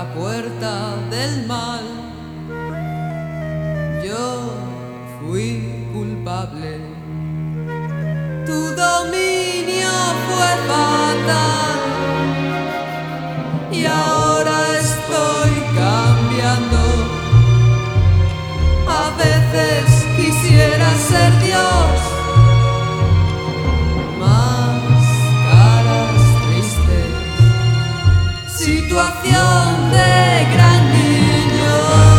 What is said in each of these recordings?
la puerta del mal. Yo fui culpable, tu dominio fue fatal y ahora estoy cambiando. A veces quisiera ser Dios, máscaras tristes, situación de gran niño.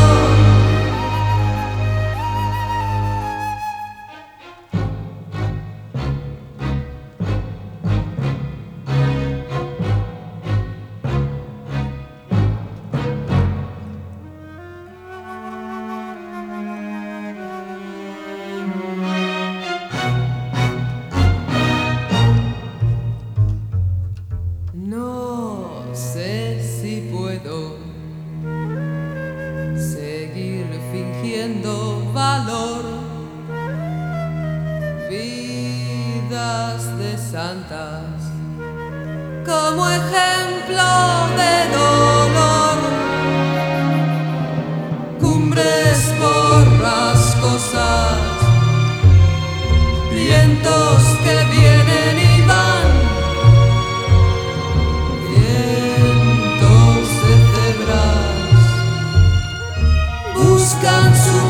No sé si puedo seguir fingiendo valor, vidas de santas como ejemplo de dolor, cumbres borrascosas, vientos que vienen y van. Buscan su